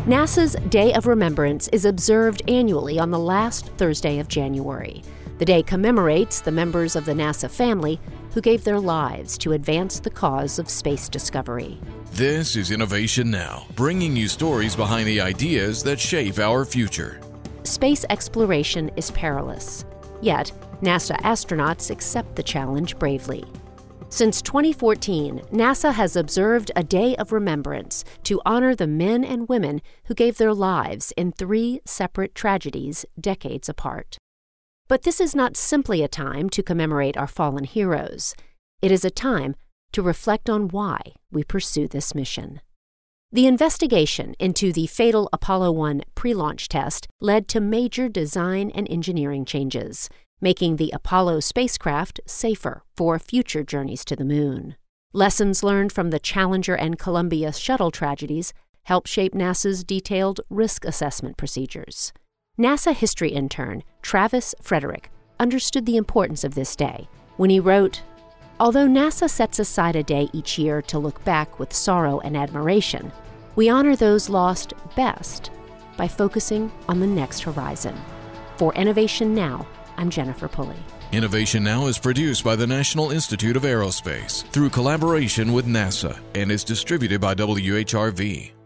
NASA's Day of Remembrance is observed annually on the last Thursday of January. The day commemorates the members of the NASA family who gave their lives to advance the cause of space discovery. This is Innovation Now, bringing you stories behind the ideas that shape our future. Space exploration is perilous, yet NASA astronauts accept the challenge bravely. Since 2014, NASA has observed a Day of Remembrance to honor the men and women who gave their lives in 3 separate tragedies decades apart. But this is not simply a time to commemorate our fallen heroes. It is a time to reflect on why we pursue this mission. The investigation into the fatal Apollo 1 pre-launch test led to major design and engineering changes, making the Apollo spacecraft safer for future journeys to the moon. Lessons learned from the Challenger and Columbia shuttle tragedies helped shape NASA's detailed risk assessment procedures. NASA history intern Travis Frederick understood the importance of this day when he wrote, "Although NASA sets aside a day each year to look back with sorrow and admiration, we honor those lost best by focusing on the next horizon." For Innovation Now, I'm Jennifer Pulley. Innovation Now is produced by the National Institute of Aerospace through collaboration with NASA and is distributed by WHRV.